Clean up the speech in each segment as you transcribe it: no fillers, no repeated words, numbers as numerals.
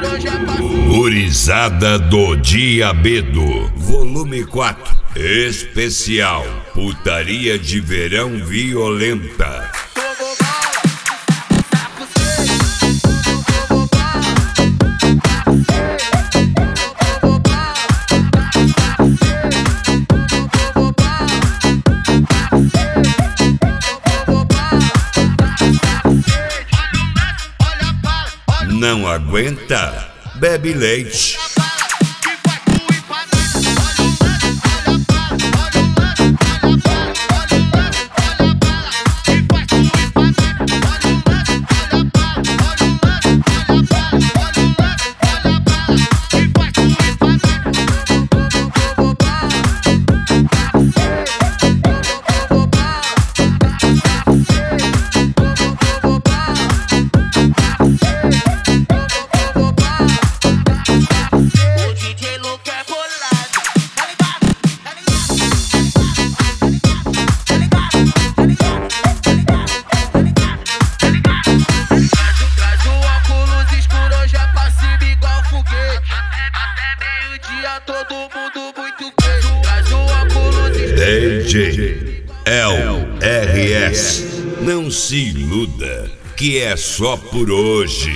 Gurizada do Diabedo, volume 4, especial, putaria de verão violenta. Não aguenta? Bebe leite. DJ LRS, não se iluda que é só por hoje.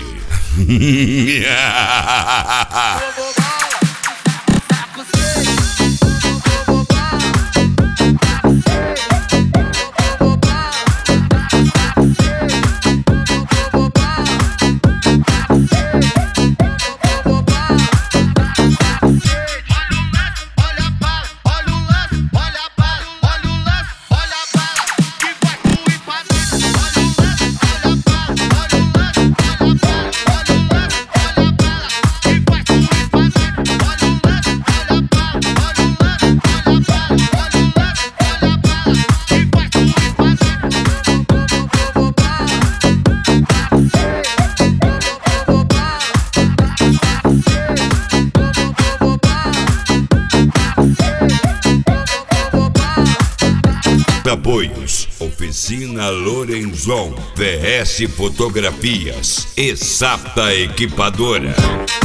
Apoios: Oficina Lorenzon, VS Fotografias e Sapta Equipadora.